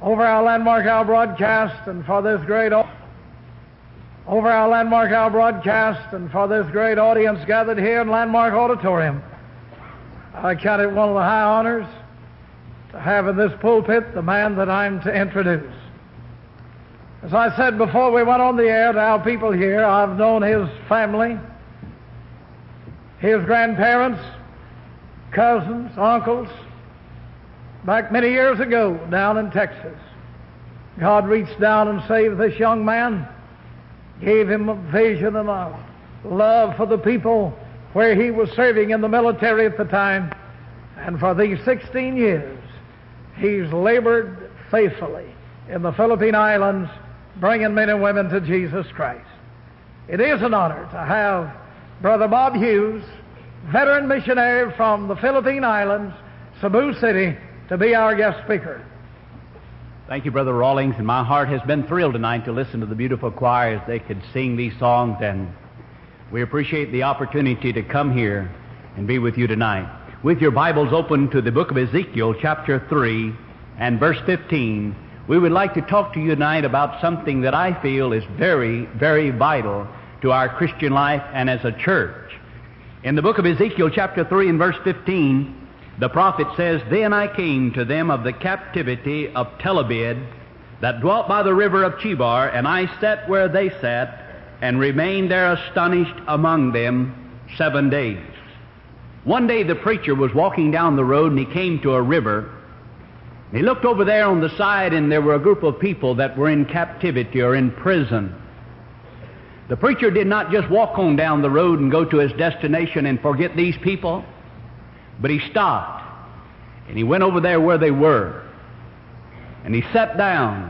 over our Landmark Hour broadcast and for this great audience gathered here in Landmark Auditorium. I count it one of the high honors to have in this pulpit the man that I'm to introduce. As I said before we went on the air to our people here, I've known his family, his grandparents, cousins, uncles, back many years ago down in Texas. God reached down and saved this young man, gave him a vision and a love for the people where he was serving in the military at the time. And for these 16 years, he's labored faithfully in the Philippine Islands, bringing men and women to Jesus Christ. It is an honor to have Brother Bob Hughes, veteran missionary from the Philippine Islands, Cebu City, to be our guest speaker. Thank you, Brother Rawlings, and my heart has been thrilled tonight to listen to the beautiful choir as they could sing these songs, and we appreciate the opportunity to come here and be with you tonight. With your Bibles open to the book of Ezekiel, chapter 3 and verse 15, we would like to talk to you tonight about something that I feel is very, very vital to our Christian life and as a church. In the book of Ezekiel, chapter 3 and verse 15, the prophet says, "Then I came to them of the captivity of Telabid, that dwelt by the river of Chebar, and I sat where they sat, and remained there astonished among them 7 days." One day the preacher was walking down the road, and he came to a river. He looked over there on the side, and there were a group of people that were in captivity or in prison. The preacher did not just walk on down the road and go to his destination and forget these people, but he stopped, and he went over there where they were, and he sat down,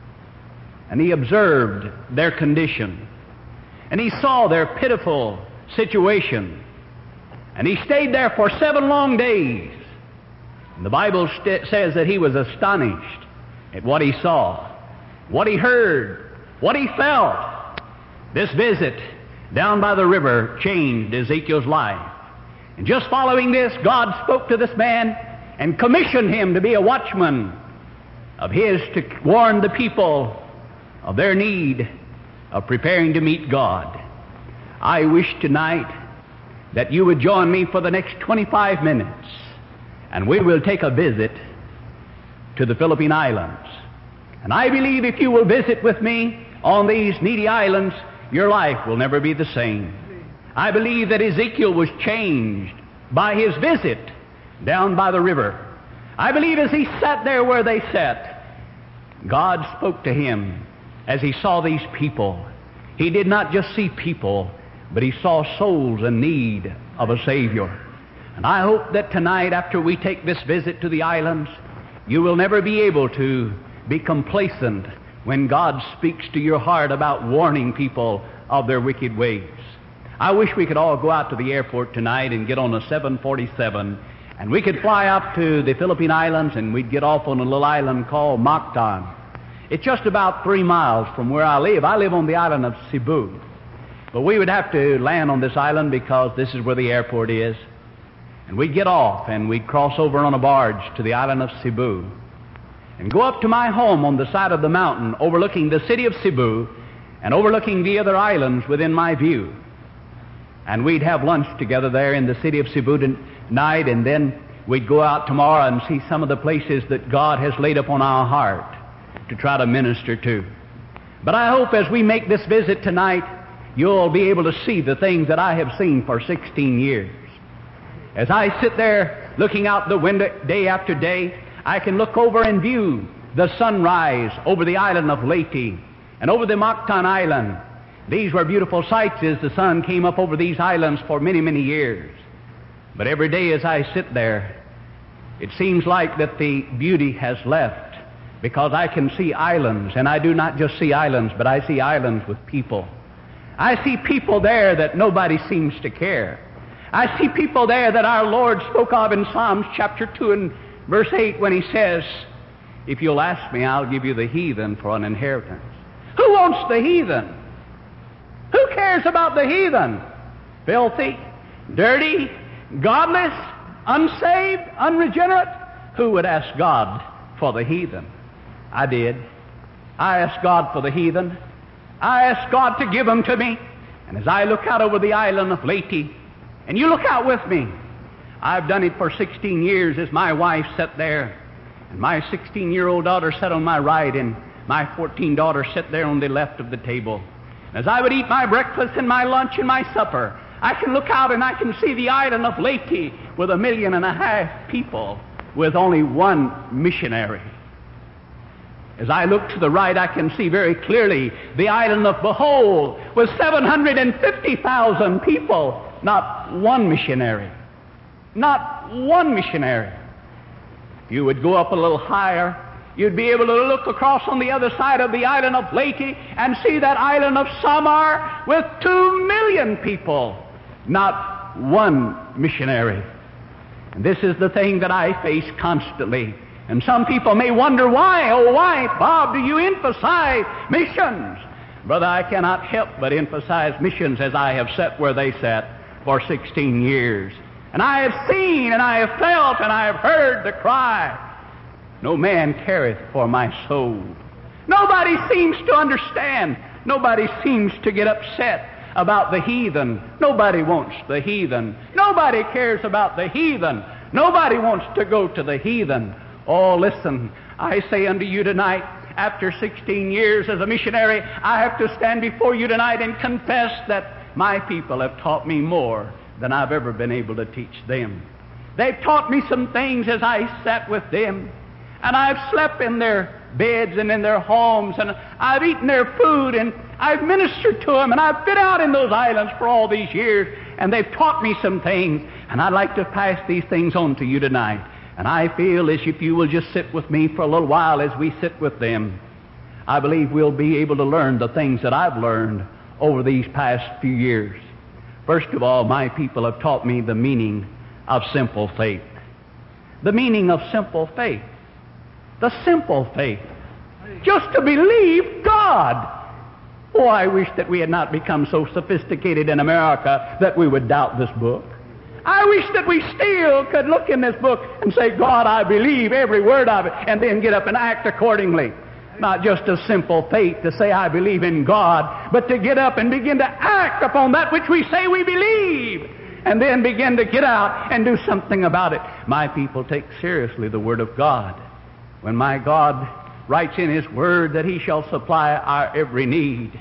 and he observed their condition, and he saw their pitiful situation, and he stayed there for 7 long days. And the Bible says that he was astonished at what he saw, what he heard, what he felt. This visit down by the river changed Ezekiel's life. And just following this, God spoke to this man and commissioned him to be a watchman of his to warn the people of their need of preparing to meet God. I wish tonight that you would join me for the next 25 minutes, and we will take a visit to the Philippine Islands. And I believe if you will visit with me on these needy islands, your life will never be the same. I believe that Ezekiel was changed by his visit down by the river. I believe as he sat there where they sat, God spoke to him as he saw these people. He did not just see people, but he saw souls in need of a Savior. And I hope that tonight, after we take this visit to the islands, you will never be able to be complacent when God speaks to your heart about warning people of their wicked ways. I wish we could all go out to the airport tonight and get on a 747, and we could fly up to the Philippine Islands, and we'd get off on a little island called Mactan. It's just about 3 miles from where I live. I live on the island of Cebu. But we would have to land on this island because this is where the airport is. And we'd get off, and we'd cross over on a barge to the island of Cebu and go up to my home on the side of the mountain overlooking the city of Cebu and overlooking the other islands within my view. And we'd have lunch together there in the city of Cebu tonight, and then we'd go out tomorrow and see some of the places that God has laid upon our heart to try to minister to. But I hope as we make this visit tonight, you'll be able to see the things that I have seen for 16 years. As I sit there looking out the window day after day, I can look over and view the sunrise over the island of Leyte and over the Mactan Island. These were beautiful sights as the sun came up over these islands for many, many years. But every day as I sit there, it seems like that the beauty has left, because I can see islands, and I do not just see islands, but I see islands with people. I see people there that nobody seems to care. I see people there that our Lord spoke of in Psalms chapter 2 and verse 8 when he says, "If you'll ask me, I'll give you the heathen for an inheritance." Who wants the heathen? Who cares about the heathen? Filthy, dirty, godless, unsaved, unregenerate? Who would ask God for the heathen? I did. I asked God for the heathen. I asked God to give them to me. And as I look out over the island of Leyte, and you look out with me, I've done it for 16 years as my wife sat there, and my 16-year-old daughter sat on my right, and my 14 daughter sat there on the left of the table. As I would eat my breakfast and my lunch and my supper, I can look out and I can see the island of Leyte with 1.5 million people with only one missionary. As I look to the right, I can see very clearly the island of Bohol with 750,000 people, not one missionary. Not one missionary. If you would go up a little higher, you'd be able to look across on the other side of the island of Leyte and see that island of Samar with 2 million people, not one missionary. And this is the thing that I face constantly. And some people may wonder why, oh why, Bob, do you emphasize missions? Brother, I cannot help but emphasize missions as I have sat where they sat for 16 years. And I have seen, and I have felt, and I have heard the cry, no man careth for my soul. Nobody seems to understand. Nobody seems to get upset about the heathen. Nobody wants the heathen. Nobody cares about the heathen. Nobody wants to go to the heathen. Oh, listen, I say unto you tonight, after 16 years as a missionary, I have to stand before you tonight and confess that my people have taught me more than I've ever been able to teach them. They've taught me some things as I sat with them, and I've slept in their beds and in their homes, and I've eaten their food, and I've ministered to them, and I've been out in those islands for all these years, and they've taught me some things, and I'd like to pass these things on to you tonight. And I feel as if you will just sit with me for a little while as we sit with them, I believe we'll be able to learn the things that I've learned over these past few years. First of all, my people have taught me the meaning of simple faith. The meaning of simple faith. The simple faith. Just to believe God. Oh, I wish that we had not become so sophisticated in America that we would doubt this book. I wish that we still could look in this book and say, God, I believe every word of it, and then get up and act accordingly. Not just a simple faith to say I believe in God, but to get up and begin to act upon that which we say we believe, and then begin to get out and do something about it. My people take seriously the Word of God. When my God writes in His Word that He shall supply our every need,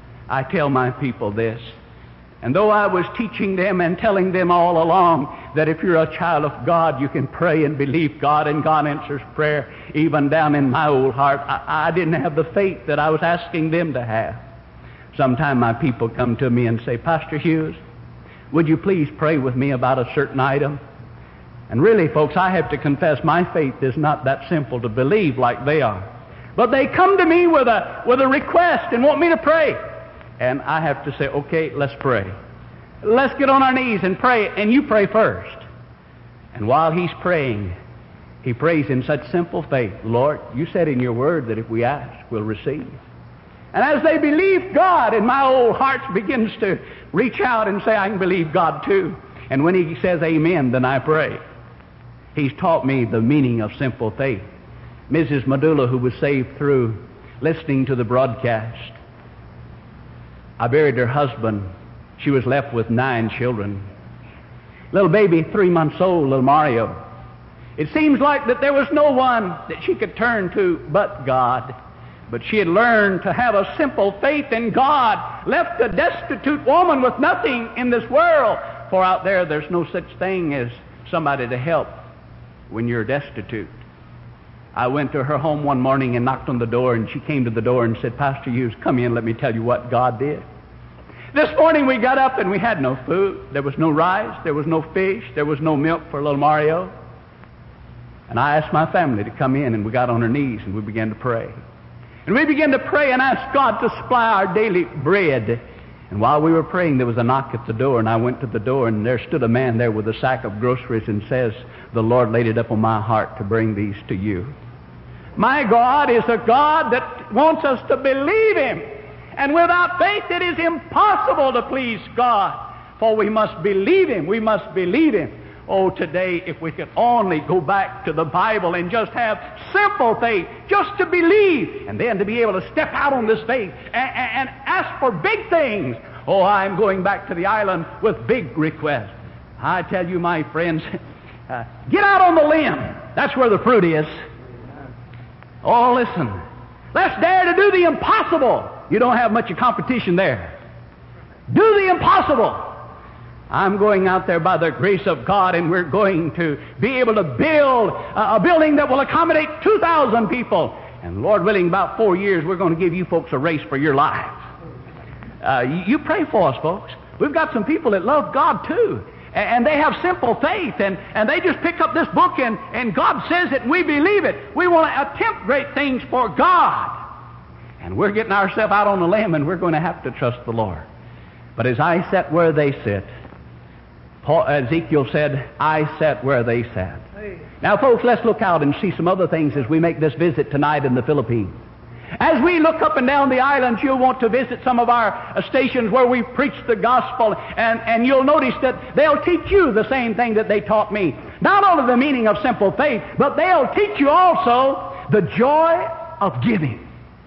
I tell my people this. And though I was teaching them and telling them all along that if you're a child of God, you can pray and believe God, and God answers prayer, even down in my old heart, I didn't have the faith that I was asking them to have. Sometimes my people come to me and say, Pastor Hughes, would you please pray with me about a certain item? And really, folks, I have to confess my faith is not that simple to believe like they are. But they come to me with a request and want me to pray. And I have to say, okay, let's pray. Let's get on our knees and pray, and you pray first. And while he's praying, he prays in such simple faith. Lord, you said in your word that if we ask, we'll receive. And as they believe God, and my old heart begins to reach out and say, I can believe God too. And when he says amen, then I pray. He's taught me the meaning of simple faith. Mrs. Medulla, who was saved through listening to the broadcast, I buried her husband. She was left with 9 children. Little baby, 3 months old, little Mario. It seems like that there was no one that she could turn to but God. But she had learned to have a simple faith in God, left a destitute woman with nothing in this world. For out there's no such thing as somebody to help when you're destitute. I went to her home one morning and knocked on the door, and she came to the door and said, Pastor Hughes, come in, let me tell you what God did. This morning we got up and we had no food. There was no rice, there was no fish, there was no milk for little Mario. And I asked my family to come in, and we got on our knees and we began to pray. And we began to pray and ask God to supply our daily bread. And while we were praying, there was a knock at the door, and I went to the door, and there stood a man there with a sack of groceries and says, the Lord laid it up on my heart to bring these to you. My God is a God that wants us to believe Him. And without faith it is impossible to please God. For we must believe Him. We must believe Him. Oh, today, if we could only go back to the Bible and just have simple faith, just to believe, and then to be able to step out on this faith and ask for big things. Oh, I'm going back to the island with big requests. I tell you, my friends, get out on the limb. That's where the fruit is. Oh, listen. Let's dare to do the impossible. You don't have much of competition there. Do the impossible. I'm going out there by the grace of God, and we're going to be able to build a building that will accommodate 2,000 people. And Lord willing, about 4 years, we're going to give you folks a race for your lives. You pray for us, folks. We've got some people that love God, too. And they have simple faith, and they just pick up this book, and God says it, and we believe it. We want to attempt great things for God. And we're getting ourselves out on the limb, and we're going to have to trust the Lord. But as I sat where they sit, Ezekiel said, I sat where they sat. Now, folks, let's look out and see some other things as we make this visit tonight in the Philippines. As we look up and down the islands, you'll want to visit some of our stations where we preach the gospel, and you'll notice that they'll teach you the same thing that they taught me. Not only the meaning of simple faith, but they'll teach you also the joy of giving.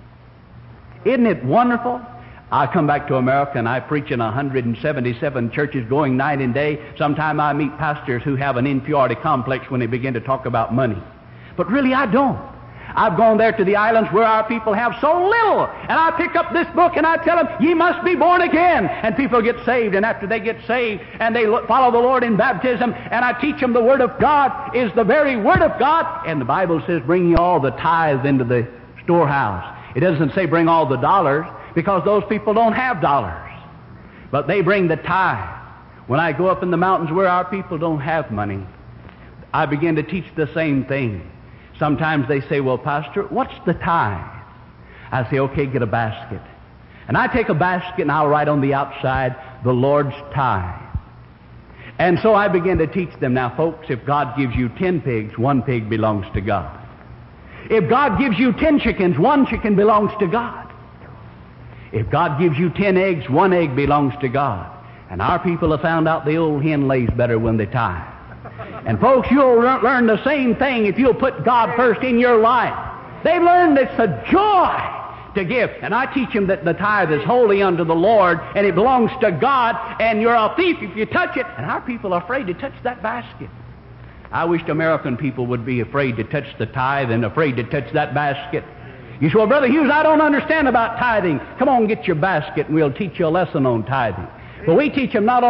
Isn't it wonderful? I come back to America and I preach in 177 churches going night and day. Sometimes I meet pastors who have an inferiority complex when they begin to talk about money. But really I don't. I've gone there to the islands where our people have so little, and I pick up this book and I tell them, ye must be born again. And people get saved, and after they get saved and they follow the Lord in baptism, and I teach them the Word of God is the very Word of God. And the Bible says, bring ye all the tithes into the storehouse. It doesn't say bring all the dollars, because those people don't have dollars. But they bring the tithe. When I go up in the mountains where our people don't have money, I begin to teach the same thing. Sometimes they say, well, Pastor, what's the tithe? I say, okay, get a basket. And I take a basket and I'll write on the outside, the Lord's tithe. And so I begin to teach them, now, folks, if God gives you 10 pigs, 1 pig belongs to God. If God gives you 10 chickens, 1 chicken belongs to God. If God gives you 10 eggs, 1 egg belongs to God. And our people have found out the old hen lays better when they tithe. And folks, you'll learn the same thing if you'll put God first in your life. They've learned it's a joy to give. And I teach them that the tithe is holy unto the Lord, and it belongs to God, and you're a thief if you touch it. And our people are afraid to touch that basket. I wish American people would be afraid to touch the tithe and afraid to touch that basket. You say, well, Brother Hughes, I don't understand about tithing. Come on, get your basket, and we'll teach you a lesson on tithing. But we teach them not only